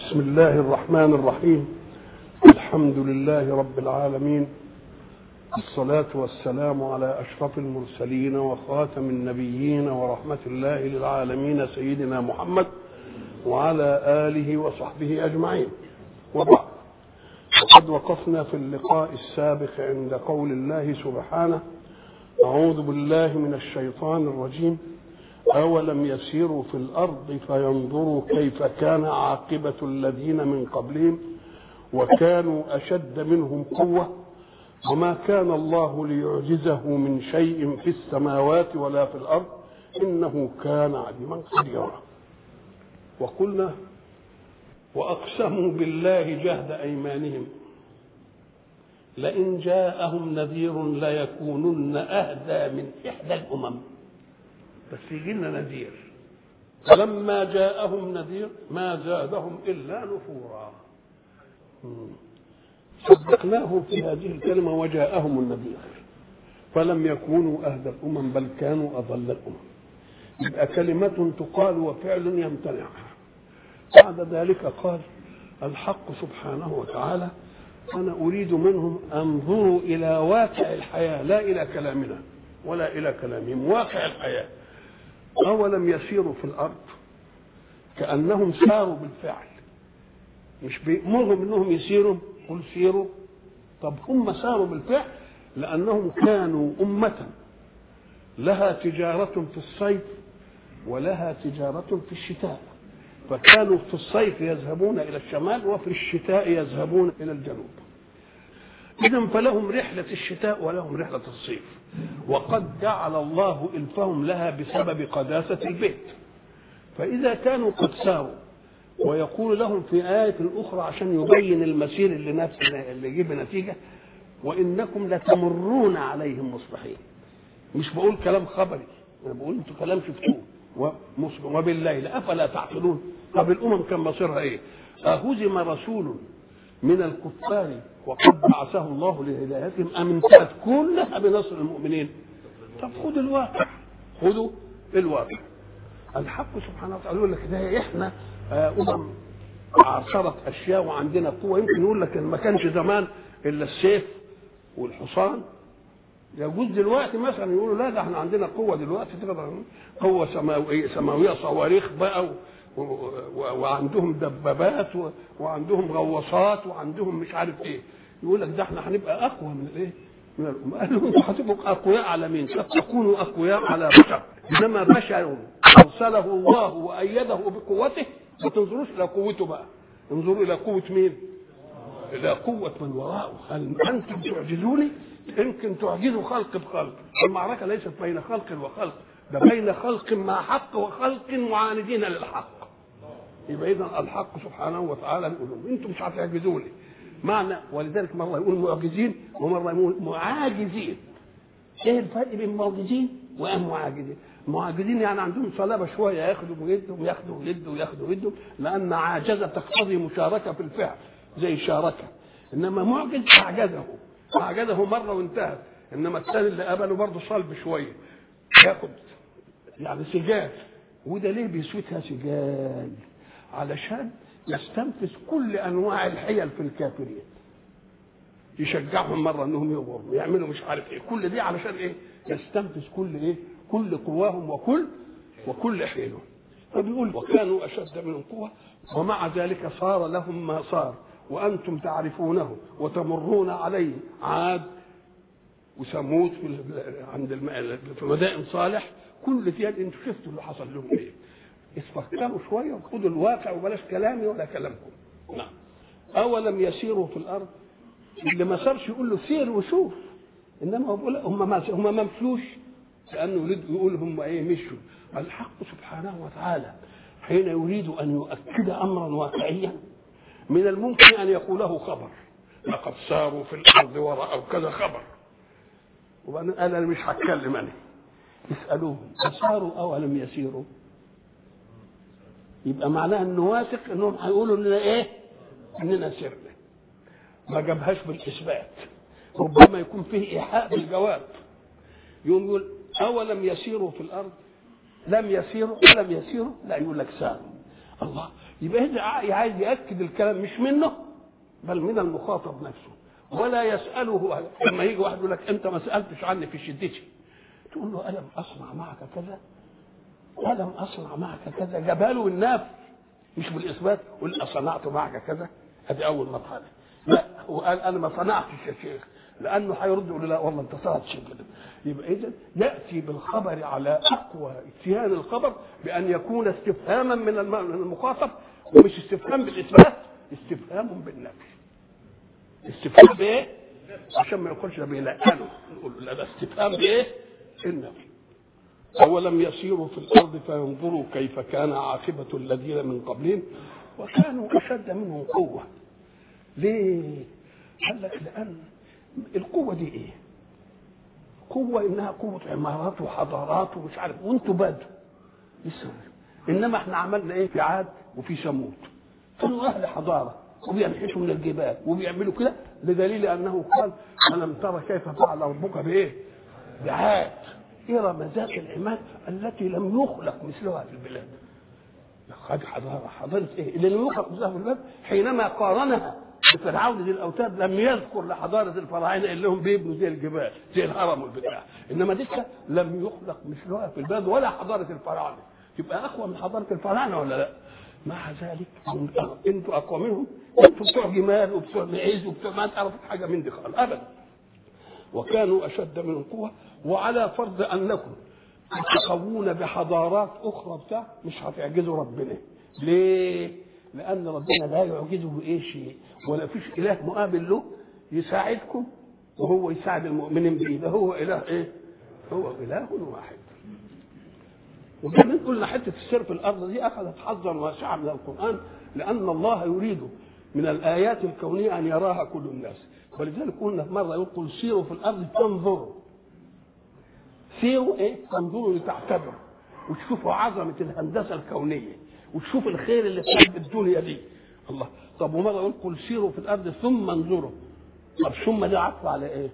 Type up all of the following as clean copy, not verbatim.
بسم الله الرحمن الرحيم. الحمد لله رب العالمين، الصلاة والسلام على أشرف المرسلين وخاتم النبيين ورحمة الله للعالمين سيدنا محمد وعلى آله وصحبه أجمعين، وبعد. وقد وقفنا في اللقاء السابق عند قول الله سبحانه: أعوذ بالله من الشيطان الرجيم، أولم يسيروا في الأرض فينظروا كيف كان عاقبة الذين من قبلهم وكانوا أشد منهم قوة وما كان الله ليعجزه من شيء في السماوات ولا في الأرض إنه كان عليما قديرا. وقلنا: وأقسموا بالله جهد أيمانهم لئن جاءهم نذير ليكونن أهدى من إحدى الأمم، بس يجينا نذير. فلما جاءهم نذير ما زادهم إلا نفورا. صدقناه في هذه الكلمة: وجاءهم النذير، فلم يكونوا أهدى الأمم بل كانوا أضل الأمم. يبقى كلمة تقال وفعل يمتنع. بعد ذلك قال الحق سبحانه وتعالى: أنا أريد منهم أنظروا إلى واقع الحياة، لا إلى كلامنا ولا إلى كلامهم، واقع الحياة. أولم يسيروا في الأرض، كأنهم ساروا بالفعل، مش بيأمرهم أنهم يسيروا، قل سيروا. طب هم ساروا بالفعل لأنهم كانوا أمة لها تجارة في الصيف ولها تجارة في الشتاء، فكانوا في الصيف يذهبون إلى الشمال وفي الشتاء يذهبون إلى الجنوب. إذن فلهم رحلة الشتاء ولهم رحلة الصيف، وقد جعل الله إلفهم لها بسبب قداسة البيت. فإذا كانوا قد ساروا، ويقول لهم في آية أخرى عشان يبين المسير اللي يجيب نتيجة: وإنكم لتمرون عليهم مصبحين. مش بقول كلام خبري، أنا بقول أنتوا كلام شفتوه. وبالليل أفلا تعقلون. طب الأمم كان مصيرها إيه؟ أهزم رسول من الكفار وقد بعثه الله لهدايتهم أم انتهت كلها بنصر المؤمنين؟ طب خذوا الواقع، خذوا الواقع. الحق سبحانه وتعالى يقول لك: ده احنا أمم عاصرت أشياء وعندنا قوة. يمكن يقول لك إن ما كانش زمان إلا السيف والحصان، يجوز دلوقتي مثلا يقولوا لا ده احنا عندنا قوة دلوقتي، قوة سماوية، صواريخ بقى، وعندهم دبابات وعندهم غواصات وعندهم مش عارف ايه. يقول لك ده احنا هنبقى اقوى من الايه؟ من الامم. قال لهم انتوا هتبقوا اقوياء على مين؟ قد تكونوا اقوياء على بشر، انما بشر ارسله الله وايده بقوته. ما تنظروش الى قوته بقى، انظروا الى قوة مين؟ الى قوة من وراءه. هل انتم تعجزوني؟ يمكن تعجزوا خلق بخلق. المعركة ليست بين خلق وخلق، ده بين خلق مع حق وخلق معاندين للحق. يبقى إذن الحق سبحانه وتعالى يقول لهم: انتم مش هتعجزوني. معنى ولذلك مرة يقول معجزين ومرة يقول معاجزين. ايه الفرق بين معجزين ومعاجزين؟ معاجزين يعني عندهم صلابة شوية، ياخدوا ويدوا وياخدوا ويدوا وياخدوا ويدوا، لأن عاجزة تقتضي مشاركة في الفعل زي شاركة. إنما معجز أعجزه مرة وانتهى. إنما الثاني اللي قبله برضه صلب شوية، ياخد يعني سجال. وده ليه بيسوتها سجال؟ علشان يستنفذ كل أنواع الحيل في الكافرين، يشجعهم مرة أنهم يغروا يعملوا مش عارف إيه. كل دي علشان إيه؟ يستنفذ كل إيه؟ كل قواهم وكل حيلهم. فبيقول: وكانوا أشد منهم قوة ومع ذلك صار لهم ما صار وأنتم تعرفونه وتمرون عليه. عاد وثمود في مدائن صالح، كل دي انتوا شفتوا اللي حصل لهم ايه. استفكروا شويه وخدوا الواقع وبلاش كلامي ولا كلامكم. نعم. اولم يسيروا في الارض، اللي ما صارش يقول له سير وشوف، انما هو بيقول هم ما مشوش، لانه يريد يقول هم ايه مشوا. الحق سبحانه وتعالى حين يريد ان يؤكد امرا واقعيا من الممكن ان يقوله خبر: لقد ساروا في الارض ورأوا كذا خبر، وبعدين قال: انا مش هتكلم. انا يسالوهم: اساروا اولم يسيروا؟ يبقى معناه انه واثق انهم هيقولوا لنا ايه؟ اننا سرنا. ما جابهاش بالاثبات، ربما يكون فيه ايحاء بالجواب. يقوم يقول: اولم يسيروا في الارض، لم يسيروا ولم يسيروا، لا يقول لك ساروا. الله، يبقى هذا عايز يأكد الكلام مش منه بل من المخاطب نفسه، ولا يسأله. لما يجي واحد يقول لك انت ما سألتش عني في شدتي، تقول له ألم أصنع معك كذا؟ ألم أصنع معك كذا؟ جباله الناف مش بالإثبات. قل أصنعت معك كذا، هذه أول مرحلة. لا، هو قال أنا ما صنعتش يا شيخ، لأنه هيرد يقول لا والله أنت صنعت شيء كده. يبقى إذا يأتي بالخبر على أقوى اتيان الخبر بأن يكون استفهاما من المخاطب، ومش استفهام بالإثبات، استفهام بالنفي. استفهام بإيه؟ عشان ما يقولش ده بيلقنه، نقول لا ده استفهام بإيه؟ النفي. أولم يسيروا في الأرض فينظروا كيف كان عاقبة الذين من قبلهم وكانوا أشد منهم قوة. ليه؟ قال لك لأن القوة دي إيه؟ قوة إنها قوة عمارات وحضارات ومش عارف، وأنتوا بدوا لسه. إنما إحنا عملنا إيه في عاد وفي ثمود؟ كانوا أهل حضارة وبينحشوا من الجبال وبيعملوا كده، بدليل أنه قال ألم ترى كيف فعل ربك بإيه؟ بعاد إرم ذات العماد التي لم يخلق مثلها في البلاد. هذه حضارة إيه؟ اللي لم يخلق مثلها في البلاد. حينما قارنها بفرعون ذي الأوتاد لم يذكر لحضارة الفراعنة اللي هم بيبنوا زي الجبال زي الهرم والبتاع، إنما دي لم يخلق مثلها في البلاد ولا حضارة الفراعنة. يبقى أقوى من حضارة الفراعنة ولا لا؟ مع ذلك أنتوا أقوى منهم، أنتوا بتوع جمال وبتوع معيز وبتوع ما تعرفوا حاجة من دي خالص أبدا. وكانوا أشد منهم قوة. وعلى فرض أنكم تقوون بحضارات أخرى بتاع مش هتعجزوا ربنا. ليه؟ لأن ربنا لا يعجزه أي شيء، ولا فيش إله مقابل له يساعدكم وهو يساعد المؤمنين به. ده هو إله إيه؟ هو إله واحد. وكمان قلنا حتة السير في الأرض دي أخذت حظا واسعا من القرآن، لأن الله يريد من الآيات الكونية أن يراها كل الناس. ولذلك قلنا مرة يقول سيروا في الأرض تنظروا. سيروا إيه؟ تنظروا لتعتبروا وتشوفوا عظمة الهندسة الكونية وتشوفوا الخير اللي في الدنيا دي. الله. طب ومرة يقول قل سيروا في الأرض ثم انظروا. طب ثم ده عطف على إيه؟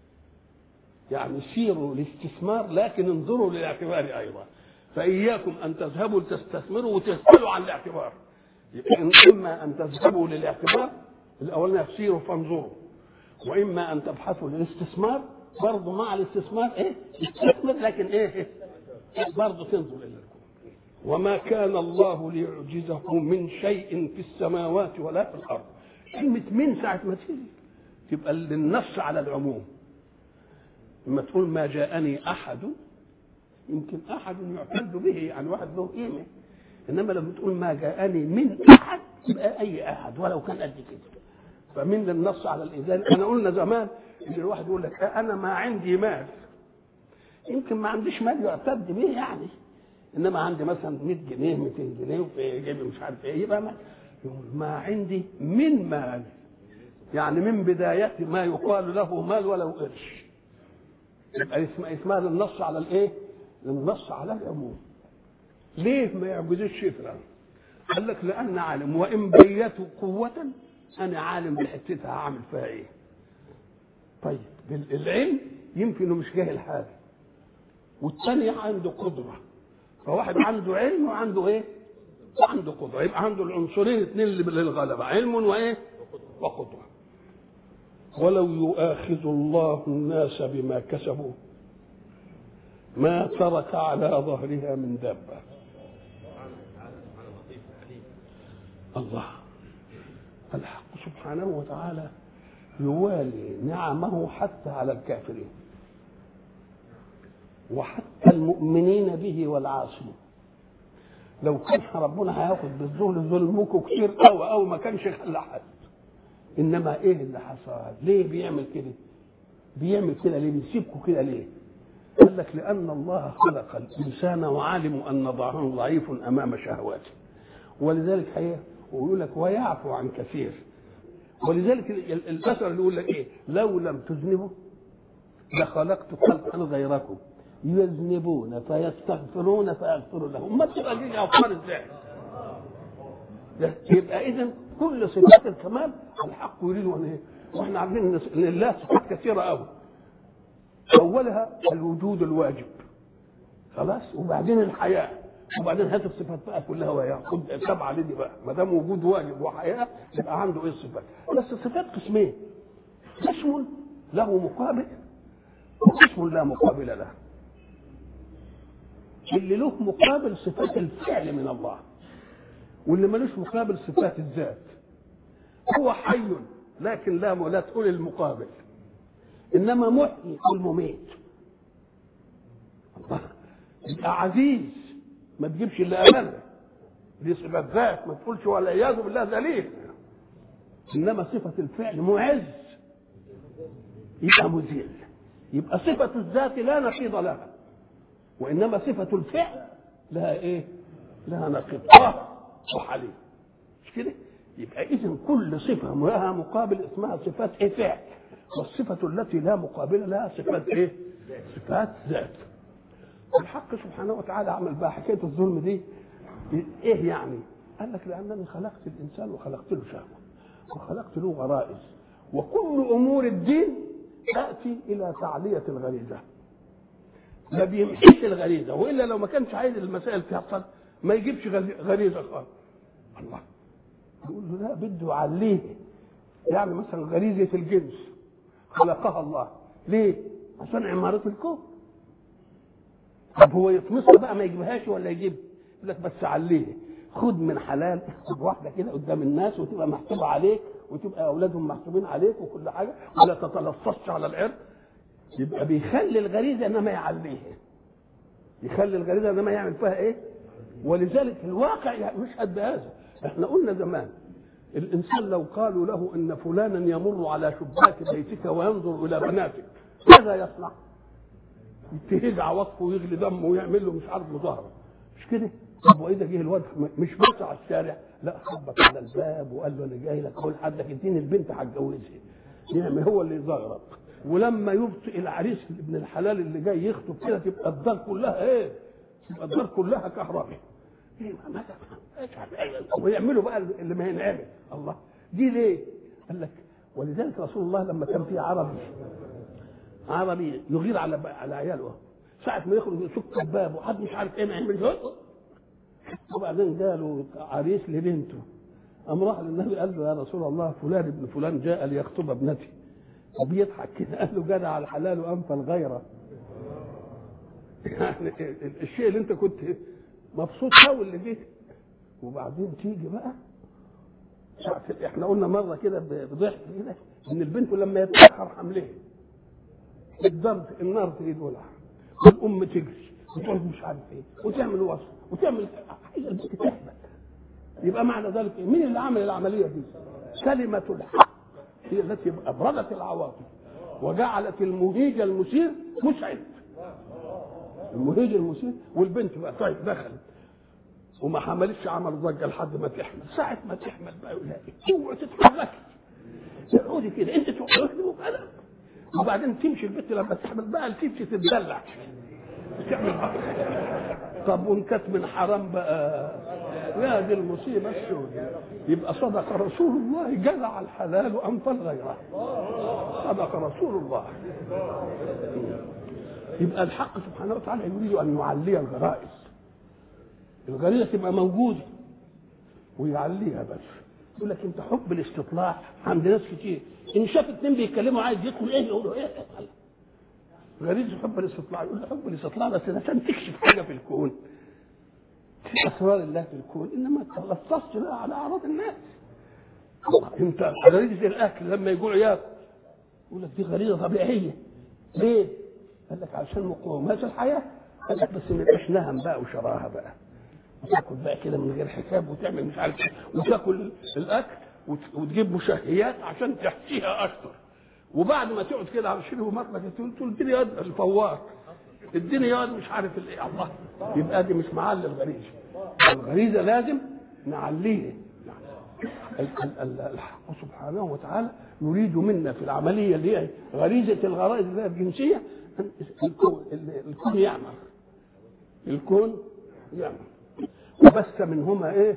يعني سيروا لاستثمار لكن انظروا للاعتبار أيضا. فإياكم أن تذهبوا لتستثمروا وتسألوا عن الاعتبار. إما أن تذهبوا للاعتبار الأولاني سيروا فانظروا، وإما أن تبحثوا للاستثمار برضه مع الاستثمار إيه؟ استثمر لكن إيه؟ برضه تنظر إلى الكون. وما كان الله ليعجزه من شيء في السماوات ولا في الأرض. كلمة من ساعة ما تبقى للنص على العموم. لما تقول ما جاءني أحد يمكن أحد يعتد به، يعني واحد له قيمة. إنما لما تقول ما جاءني من أحد يبقى أي أحد ولو كان قد كده. فمن للنص على الإنسان. أنا قلنا زمان إن الواحد يقول لك أنا ما عندي مال، يمكن ما عنديش مال يعتد به يعني، إنما عندي مثلا 100 جنيه 200 جنيه وفي جيبي مش عارف إيه، يبقى ما يقول ما عندي من مال، يعني من بداية ما يقال له مال ولو قرش. يبقى اسمها للنص على الإيه؟ للنص على العموم. ليه ما يعجزش شيء فلان؟ قال لك لأن عالم، وإن بيته قوة أنا عالم بحتتها هعمل فيها إيه. طيب العلم يمكن إنه مش جاهل حاجة، والثاني عنده قدرة. فواحد عنده علم وعنده إيه؟ وعنده قدرة. يبقى عنده العنصرين اثنين للغلبة، علم وإيه؟ وقدرة. ولو يؤاخذ الله الناس بما كسبوا ما ترك على ظهرها من دابة. الله الحق سبحانه وتعالى يوالي نعمه حتى على الكافرين وحتى المؤمنين به والعاصين. لو كان ربنا هياخد بالظلم ظلمكم كتير أو ما كانش خلى حد. إنما إيه اللي حصل؟ ليه بيعمل كده؟ بيعمل كده ليه؟ بيسيبكم كده ليه؟ قال لك لأن الله خلق الإنسان وعالم أن ضعفه ضعيف أمام شهواته، ولذلك هي ويقول لك ويعفو عن كثير. ولذلك الأثر اللي يقول لك إيه؟ لو لم تذنبوا لخلقت خلقا غيركم يذنبون فيستغفرون فيغفر لهم. ما تبقى دي أفكار إزاي؟ يبقى إذن كل صفات الكمال الحق يريد أن إيه؟ وإحنا عارفين إن لله صفات كثيرة أوي. أولها الوجود الواجب خلاص، وبعدين الحياة، وبعدين هات الصفات بقى كلها وياه، خد 7 لدي بقى، ما دام وجود واجب وحياه يبقى عنده ايه الصفات. بس الصفات قسمين، قسم له مقابل وقسم لا مقابل له. اللي له مقابل صفات الفعل من الله، واللي ملوش مقابل صفات الذات. هو حي لكن لا تقول المقابل، انما محيي تقول مميت. الله يبقى عزيز ما تجيبش اللي امامه، دي صفه ذات ما تقولش ولا عياذ بالله ذليل. انما صفه الفعل معز يبقى مذل. يبقى صفه الذات لا نقيض لها، وانما صفه الفعل لها ايه؟ لها نقيض وحليم، مش كده؟ يبقى اذا كل صفه لها مقابل اسمها صفات ايه؟ فعل. والصفه التي لا مقابل لها صفات ايه؟ صفات ذات. الحق سبحانه وتعالى عمل بقى حكايه الظلم دي ايه يعني؟ قال لك لانني خلقت الانسان وخلقت له شهوه وخلقت له غرائز، وكل امور الدين تاتي الى تعليه الغريزه، ما بيمحيش الغريزه، والا لو ما كانش عايز المسائل تحصل ما يجيبش غريزه خالص. الله يقول له لا، بده يعليه. يعني مثلا غريزه الجنس خلقها الله ليه؟ عشان عماره الكون. طب هو يطمسها بقى ما يجيبهاش ولا يجيب؟ يقول لك بس عليه، خد من حلال، خد واحده كده قدام الناس وتبقى محسوبه عليك وتبقى اولادهم محسوبين عليك وكل حاجه، ولا تتلصصش على العرض. يبقى بيخلي الغريزه انما يعليها، يخلي الغريزه انما يعمل فيها ايه؟ ولذلك الواقع يشهد بهذا. احنا قلنا زمان الانسان لو قالوا له ان فلانا يمر على شباك بيتك وينظر الى بناتك ماذا يصنع؟ يتهجع وصفه ويغلي دمه ويعمل له مش عارف مظاهره، مش كده؟ طب واذا جه الواد مش بس على الشارع، لا خبط على الباب وقال له انا جاي لك اقول حدك اديني البنت هتجوزها، يعمل هو اللي يزغرط. ولما يبطئ العريس ابن الحلال اللي جاي يخطب كده تبقى الدار كلها ايه؟ تبقى الدار كلها كهرباء. ايه ماذا ويعملوا بقى اللي ما ينعمل. الله دي ليه؟ قال لك ولذلك رسول الله لما كان في عربي يغير على عياله، ساعة ما يخرج يسك الباب وحد مش عارف ايه ما يعمل، وبعدين قالوا عريس لبنته، قام راح للنبي قال له يا رسول الله فلان ابن فلان جاء ليخطب ابنتي، وبيضحك كده قال له جدع على الحلال وانفى الغيره. يعني الشيء اللي انت كنت مبسوط قوي اللي جه، وبعدين تيجي بقى ساعة احنا قلنا مره كده بضحك كده ان البنت لما يتاخر حملها الضرب النار تريد ولع والام تجري وتقول مش عارف ايه وتعمل وصف وتعمل حاجه البنت تهبل. يبقى معنى ذلك إيه؟ مين اللي عمل العمليه دي؟ كلمه الحق هي التي ابردت العواطف وجعلت المهيج المثير مسعد. المهيج المثير والبنت بقى طيب دخلت وما حملتش عمل ضجه لحد ما تحمل. ساعه ما تحمل بقى يقول لها اوعي تتحركي تقعدي كده انت تقعدي وكذا، وبعدين تمشي البنت لما تحمل بقى تمشي تتدلع تعمل. طب وان كانت من حرام بقى يا دي المصيبه السوداء. يبقى صدق رسول الله جدع الحلال وانفى الغيره. صدق رسول الله. يبقى الحق سبحانه وتعالى يريد ان يعلي الغرائز. الغريزه تبقى موجوده ويعليها بس. يقول لك انت حب الاستطلاع عند ناس كتير، ان شاف اتنين بيتكلموا عايز يدخل ايه يقولوا ايه؟ غريزه حب الاستطلاع. يقول له حب الاستطلاع بس عشان تكشف حاجه في الكون، اسرار الله في الكون، انما تلصصش بقى على اعراض الناس. انت غريزه الاكل لما يجوع ياكل يقول لك دي غريزه طبيعيه. ليه؟ قال لك عشان مقومات الحياه. قال لك بس ما يبقاش نهم بقى وشراهه بقى وتاكل بقى كده من غير حساب وتعمل مش عارف وتاكل الاكل وتجيب مشهيات عشان تحشيها اكتر، وبعد ما تقعد كده على شيله مطلق تقول اديني يد الفوار اديني يد مش عارف الايه. الله يبقى دي مش معلي الغريزه. الغريزه لازم نعليها. الحق سبحانه وتعالى يريد منا في العمليه اللي هي غريزه الغرائز الجنسيه الكون يعمر. الكون يعمر وبث منهما ايه؟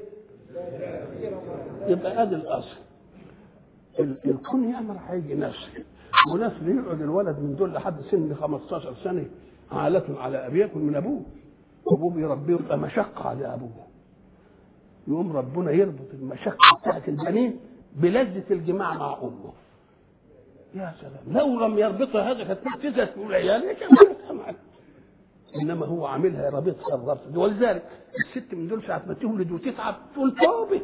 يبقى ادي الاصل. الكون يعمر هيجي نسل، ونسل يقعد الولد من دول لحد سن 15 سنه عالة على ابي ياكل من ابوه ابوه بيربيه يبقى مشقه على ابوه، يقوم ربنا يربط المشقه بتاعت البنين بلذه الجماع مع امه. يا سلام، لو لم يربطها هذا كانت تزهق تقول عيالي كمان، انما هو عاملها رابطها الربط دي. ولذلك الست من دول ساعه ما تولد وتتعب تقول توبه،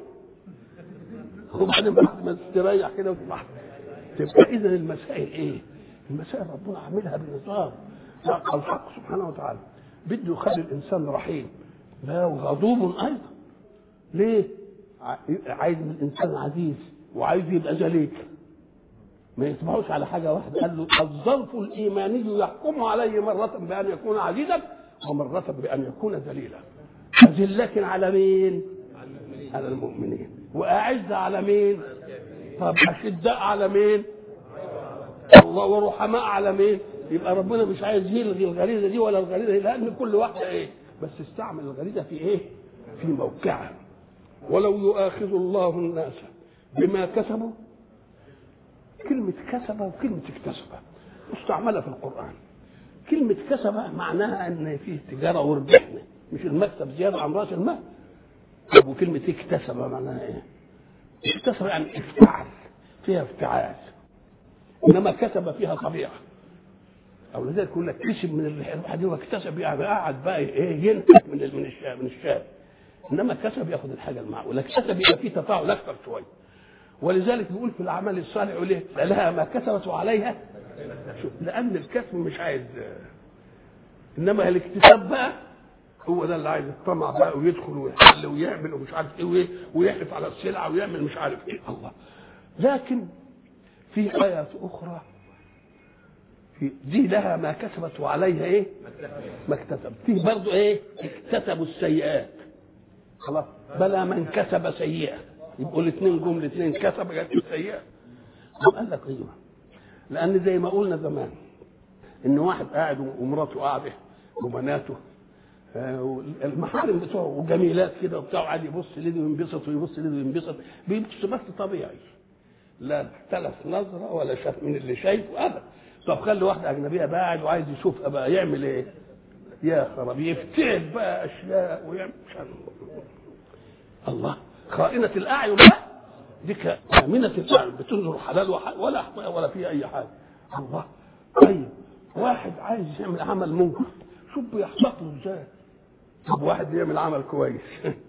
وبعدين بعد ما تستريح كده وتبقى. اذا المسائل ايه؟ المسائل ربنا عاملها بنظام. الحق سبحانه وتعالى بده يخلي الانسان رحيم لا وغضوب ايضا. ليه؟ عايز الانسان عزيز وعايز يبقى ذليل، ما يتبعوش على حاجه واحده. قال له الظرف الايماني يحكم عليه مره بان يكون عزيزا ومره بان يكون ذليلا. أذلة على مين؟ على المؤمنين. واعز على مين؟ طب اشداء على مين؟ الله. ورحماء على مين؟ يبقى ربنا مش عايز يلغي الغريزه دي ولا الغريزه دي، لان كل واحده ايه؟ بس استعمل الغريزه في ايه؟ في موقعها. ولو يؤاخذ الله الناس بما كسبوا، كلمة كسبة وكلمة اكتسبة مستعملة في القرآن. كلمة كسبة معناها ان فيه تجارة وربحنا، مش المكسب زيادة عن رأس المال. طب وكلمة اكتسبة معناها ايه؟ اكتسب يعني افتعل، فيها افتعال. انما كسب فيها طبيعة. او لذلك يقول لك كسب من الربح دي واكتسب، يعني قاعد بقى ايه ينتج من الشاب. انما كسب ياخد الحاجة المعقولة، كسب يبقى فيه تفاعل اكثر شوية. ولذلك بيقول في الاعمال الصالحه يقول ايه؟ لها ما كسبت وعليها. شوف، لان الكسب مش عايز، انما الاكتساب بقى هو ده اللي عايز الطمع بقى، ويدخل ويحل ويعمل ومش عارف ايه ويحلف على السلعه ويعمل مش عارف ايه. الله. لكن في ايات اخرى في دي لها ما كسبت وعليها ايه؟ ما اكتسبت. فيه برضه ايه؟ اكتسبوا السيئات. خلاص. بلى من كسب سيئه، يبقوا الاثنين جمله اثنين كسب جت السيئه. قال لك ايوه، لان زي ما قلنا زمان ان واحد قاعد ومراته قاعده وبناته المحارم بتوعه وجميلات كده وبتاع، قاعد يبص لدي وينبسط ويبص لدي وينبسط، بيبص بس طبيعي، لا اختلف نظره ولا شاف من اللي شايفه ابدا. طب خلي واحده اجنبيه قاعد وعايز يشوف بقى يعمل ايه؟ يا خراب، يفتعل بقى اشياء ويعمل الله. خائنة الأعين بقى دي كامنة الأعين، بتنظر حلال ولا فيها أي حاجة. الله. طيب واحد عايز يعمل عمل منكر، شوف بيحبط له ازاي. طب واحد بيعمل عمل كويس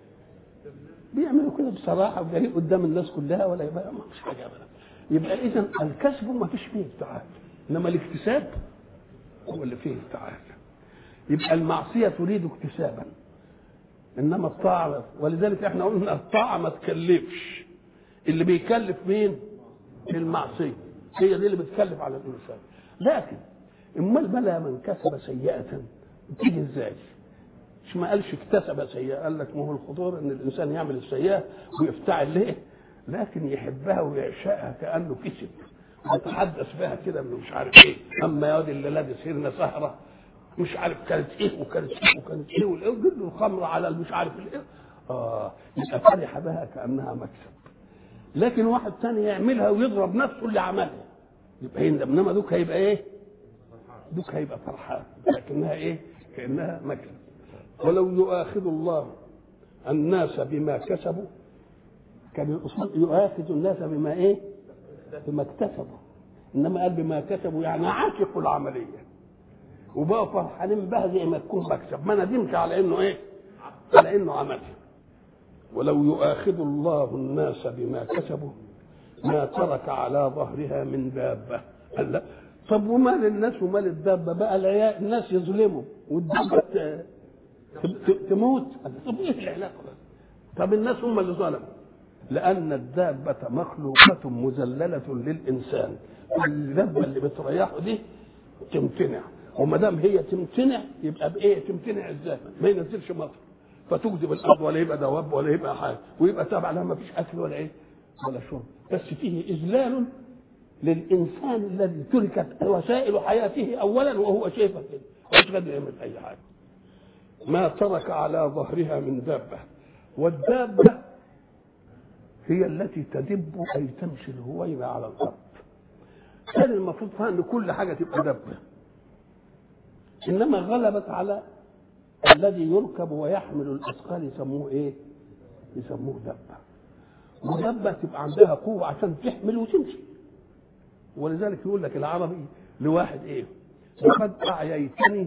بيعمله كده بصراحة وجريء قدام الناس كلها ولا يبقى ما فيش حاجة أبدا. يبقى إذا الكسب ما فيش فيه افتعال، إنما الاكتساب هو اللي فيه افتعال. يبقى المعصية تريد اكتسابا، انما الطاعه، ولذلك احنا قلنا الطاعه ما تكلفش. اللي بيكلف مين؟ المعصيه، هي دي اللي بتكلف على الانسان. لكن امال بلى من كسب سيئه تيجي ازاي؟ مش ما قالش اكتسب سيئه، قال لك ما هو الخطوره ان الانسان يعمل السيئه ويفتعل ليه؟ لكن يحبها ويعشقها كانه كسب، ويتحدث بها كده انه مش عارف ايه. اما يا واد اللي لابس هرنه سهره مش عارف كانت ايه وكانت ايه وكانت ايه وجد له الخمر على مش عارف الايه، يبقى فرح بها كانها مكسب. لكن واحد ثاني يعملها ويضرب نفسه اللي عملها يبقى يندم، انما دوك هيبقى ايه؟ دوك هيبقى فرحان، لكنها ايه؟ كانها مكسب. ولو يؤاخذ الله الناس بما كسبوا، كان الاصول يؤاخذ الناس بما ايه؟ بما اكتسبوا، انما قال بما كسبوا يعني عاتقوا العمليه وبقوا فرحانين بها زي ما تكون مكسب، ما ندمش على انه ايه؟ على انه عملها. ولو يؤاخذ الله الناس بما كسبوا ما ترك على ظهرها من دابه. قال لا، طب ومال الناس ومال الدابه بقى؟ الناس يظلموا والدابه تموت. طب ايه العلاقه؟ طب الناس هم اللي ظلموا، لان الدابه مخلوقه مذلله للانسان. الدابه اللي بتريحه دي تمتنع، وما دام هي تمتنع يبقى بايه؟ تمتنع ازاي؟ ما ينزلش مطر فتجذب الارض ولا يبقى دواب ولا يبقى حاجه، ويبقى تابع لها ما فيش اكل ولا ايه ولا شرب. بس فيه اذلال للانسان الذي تركت وسائل حياته اولا وهو شايفه كده مش قادر يعمل اي حاجه. ما ترك على ظهرها من دابه، والدابه هي التي تدب اي تمشي الهوينه على الارض. كان المفروض ان كل حاجه تبقى دابه، انما غلبت على الذي يركب ويحمل الاثقال يسموه ايه؟ يسموه دبه. ودبه تبقى عندها قوه عشان تحمل وتمشي. ولذلك يقول لك العربي لواحد ايه؟ لقد اعييتني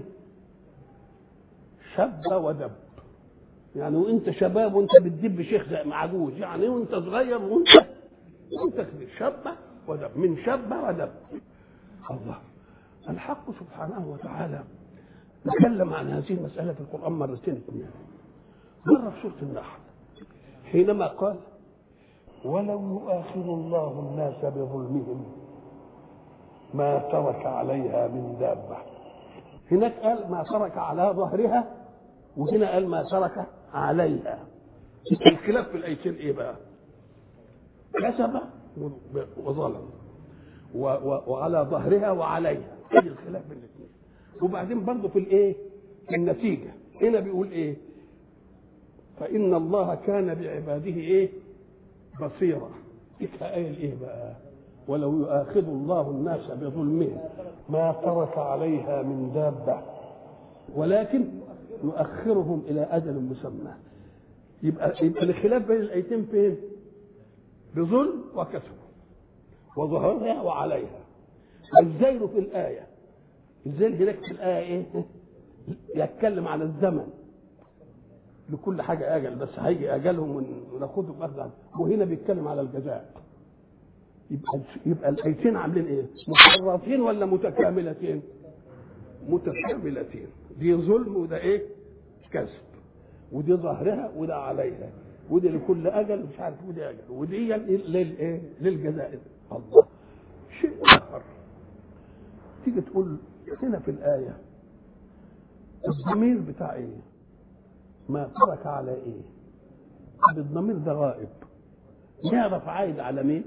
شب ودب. يعني وانت شباب وانت بتدب شيخ زي عجوز، يعني وانت صغير وانت كبير. شبه ودب، من شبه ودب. الله الحق سبحانه وتعالى تكلم عن هذه المسألة في القرآن مرتين اثنين. مرة في سورة النحل حينما قال ولو يؤاخذ الله الناس بظلمهم ما ترك عليها من دابة. هناك قال ما ترك على ظهرها، وهنا قال ما ترك عليها. الخلاف في الآيتين ايه بقى؟ كسب وظلم وعلى ظهرها وعليها. ايه الخلاف بين الاثنين؟ وبعدين برضه في الايه؟ في النتيجه هنا بيقول ايه؟ فإن الله كان بعباده ايه؟ بصيرا. قايل ايه بقى؟ ولو يؤاخذ الله الناس بظلمهم ما ترك عليها من دابة ولكن يؤخرهم إلى أجل مسمى. يبقى الخلاف بين الآيتين فين؟ بظلم وكسب وظهرها وعليها. الزير في الآية، الزير هناك في الآية ايه؟ يتكلم عن الزمن، لكل حاجة أجل، بس هيجي أجلهم وناخدهم أخذ. وهنا بيتكلم على الجزاء. يبقى الآيتين عاملين ايه؟ محرفين ولا متكاملتين؟ متكاملتين. دي ظلم وده ايه؟ كسب. ودي ظهرها وده عليها، ودي لكل اجل مش عارف، ودي اجل، ودي للايه؟ للجزاء. الله. شيء اخر تيجي تقول هنا في الايه الضمير بتاع ايه؟ ما ترك على ايه؟ الضمير ده غائب، يعرف عايد على مين؟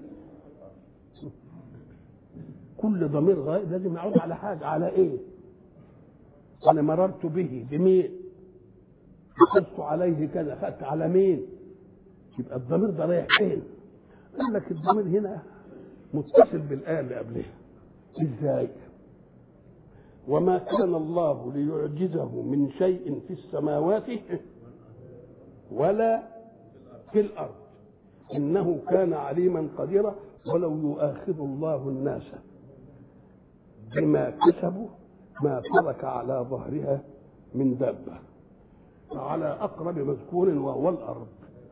كل ضمير غائب لازم يعود على حاجه. على ايه؟ انا مررت به بمين؟ خدت عليه كذا، خدت على مين؟ يبقى الضمير ده رايح فين؟ قال لك الضمير هنا متصل بالايه اللي قبلها. ازاي؟ وما كان الله ليعجزه من شيء في السماوات ولا في الارض انه كان عليما قديرا. ولو يؤاخذ الله الناس بما كسبوا ما ترك على ظهرها من دابة. على أقرب مذكور وهو الأرض.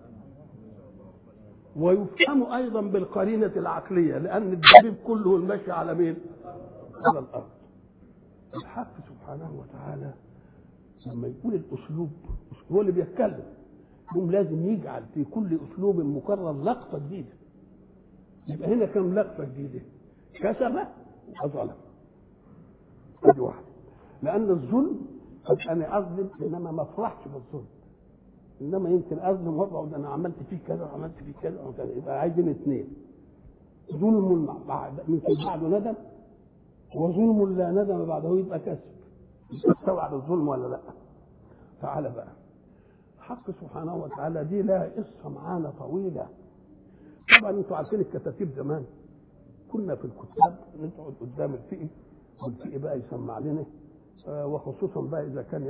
ويفهم أيضا بالقرينة العقلية، لأن الدبيب كله المشي على مين؟ على الأرض. الحق سبحانه وتعالى لما يقول الأسلوب هو اللي بيتكلم، يقوم لازم يجعل في كل أسلوب مكرر لقطة جديدة. يبقى هنا كم لقطة جديدة؟ كسب وظلم. ادي واحده. لان الظلم قد انا اظلم انما ما افرحش بالظلم، انما يمكن اظلم واقعد انا عملت فيه كذا وعملت فيه كذا وكذا. يبقى عايزين اثنين: ظلم يمكن بعده ندم، وظلم لا ندم بعده يبقى كسب. تستوعب الظلم ولا لا؟ تعالى بقى حق سبحانه وتعالى دي لها قصه معانا طويله. طبعا انتوا عارفين الكتاتيب زمان كنا في الكتاب نقعد قدام الفقه والفقه بقى يسمع لنا، وخصوصا بقى اذا كان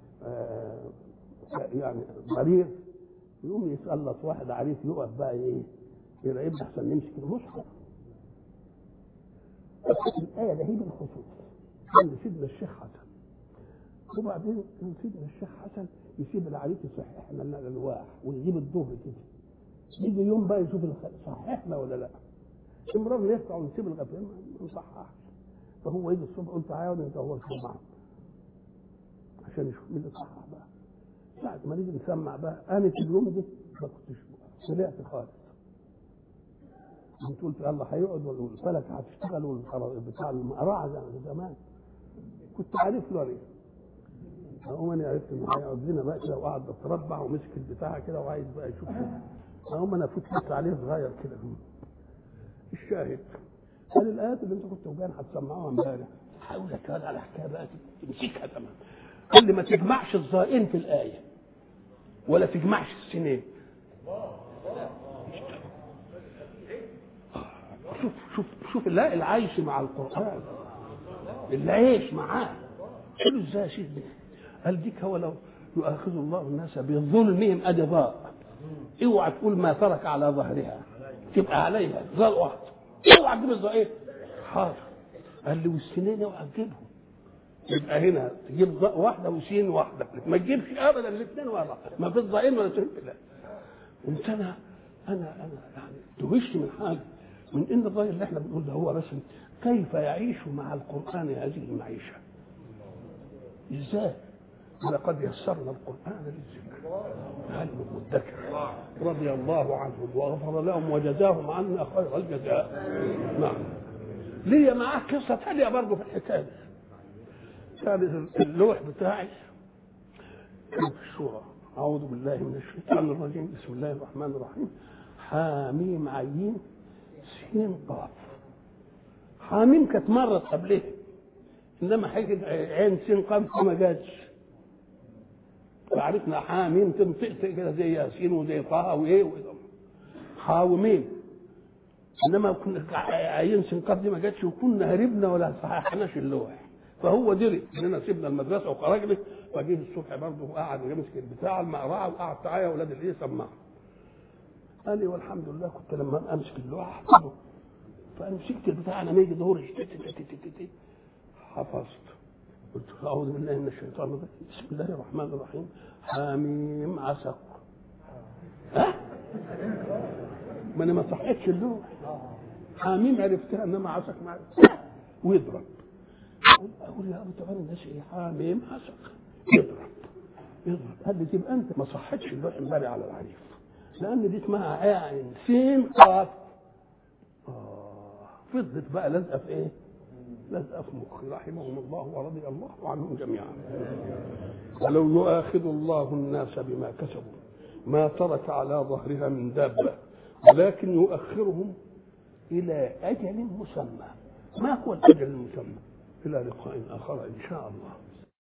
يعني مريض يقوم يسألط واحد عريف يقف بقى ايه يراقبنا احسن نمسك المصحف. الآية ده هي بالخصوص عند سيدنا الشيخ حسن. وبعدين سيدنا الشيخ حسن يسيب العريف يصحح لنا الالواح ويجيب الظهر كده، يجي يوم بقى يشوف صححنا ولا لا. امرار يفتح ونسيب الغفلان ما نصححش. فهو يجي الصبح قلت تعالى انت هو السماع عشان يشوف مين اللي صحح بقى. ساعة ما نيجي نسمع بقى انا في اليوم ده ما كنتش طلعت خالص. قلت يلا هيقعد والفلك هتشتغل والبتاع المقرعه زي زمان كنت عارف له ليه. اقوم انا عرفت انه هيقعد لنا بقى كده وقعد بتربع ومسك البتاع كده وعايز بقى يشوف. اقوم انا فوت عليه صغير كده. الشاهد قال الايات اللي انت كنت وجاي هتسمعوها امبارح حاول اتكلم على حكايه بقى تمسكها تمام. قال لي ما تجمعش الظائين في الايه ولا تجمعش السنين. شوف الله العايش مع القرآن اللي عايش معاه. قال له ازاي يا شيخ؟ قال ديك هو يؤاخذ الله الناس بظلمهم ادي ضاء، اوعى تقول ما ترك على ظهرها، تبقى عليها ضاء واحد، اوعى تجيب الضاء ايه حاضر. قال لي والسنين اوعى تجيبهم، يبقى هنا تجيب ضاء واحده وسين واحده، ما تجيبش ابدا الاثنين ورا، ما في ضاءين ولا سين. لا قمت انا يعني دهشت من حاجه، من ان الراجل اللي احنا بنقول ده هو رسم كيف يعيش مع القران هذه المعيشه ازاي. ولقد يسرنا القران للذكر هل من مدكر. رضي الله عنهم وغفر لهم وجزاهم عنا خير الجزاء. نعم. ليه معاه قصه ثانيه برضه في الحكايه. كان اللوح بتاعي كان في الشورى. أعوذ بالله من الشيطان الرجيم. بسم الله الرحمن الرحيم. حاميم عين سين قاف. حاميم كانت مرت قبلها، إنما حكت عين سين قاف ما جاتش، فعرفنا حاميم تنطق كده زي ياسين وزي طه وإيه حاومين، إنما كنا عين سين قاف دي ما جاتش، وكنا هربنا ولا صححناش اللوح. فهو دري اننا سيبنا المدرسه وخرجنا، فجه الصبح برضه وقعد ويمسك البتاع المقرعه وقعد تعالى يا اولاد الايه سمعوا. قال لي والحمد لله كنت لما امسك اللوحه احفظه، فانا مسكت البتاع لما يجي ظهوري حفظت. قلت اعوذ بالله من الشيطان الرجيم. بسم الله الرحمن الرحيم. حميم عسق. ها؟ ما انا ما صحيتش اللوح. حميم عرفتها انما عسق ما عرفتها. ويضرب. اقول يا ابو تعالى الناس ايه حاميم عسق يضرب. قال لي تبقى انت ما صحتش اللوح امبارح على العريف، لان دي اسمها عين سين قاف. فضلت بقى لازقه في ايه؟ لازقه في مخي. رحمهم الله ورضي الله عنهم جميعا. ولو يؤاخذ الله الناس بما كسبوا ما ترك على ظهرها من دابه ولكن يؤخرهم الى اجل مسمى. ما هو الاجل المسمى؟ إلى لقاء آخر إن شاء الله.